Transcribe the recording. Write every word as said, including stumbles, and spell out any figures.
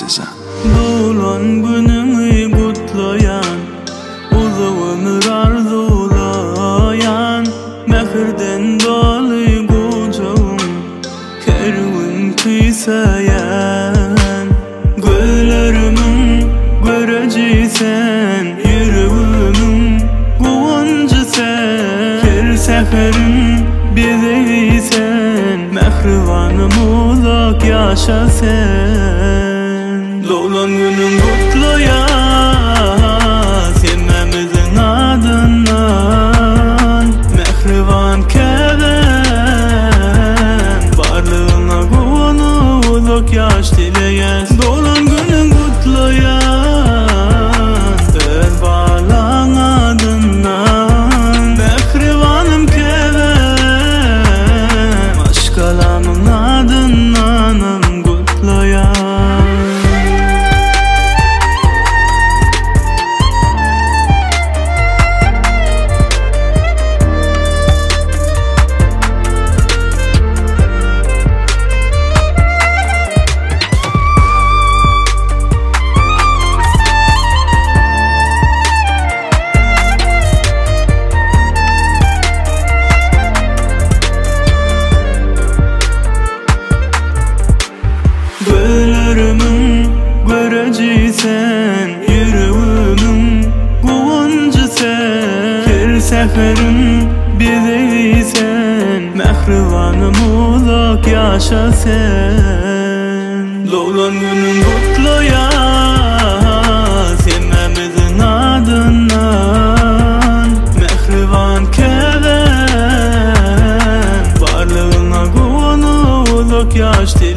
ceza. Doğulan gününü kutlayan, uzun ömür arzulayan, mehirden dolu kucağım, kervin kıysayan. Gözlerimin göreceksen, yüreğimin kuvvancı sen. Her seferin bizeysen, mehrivanım uzak yaşa sen. Doğulan günün kutlu ya, sevmemizin adından. Mehrivan keven, varlığına kuvvanı uzak yaş dileyen. Doğulan günün kutlu ya, el bağlan adından. Mehrivanım keven, aşkalamın adından kutlu ya. Gözlerimin göreceksen, yüreğimin kuvvancı sen. Her seferin bizeysen, mehrivanım uzak yaşa sen. Doğulan günün kutlu ya, sevmemizin adından. Mehrivan keven, varlığına kuvvanı uzak yaş dileyen.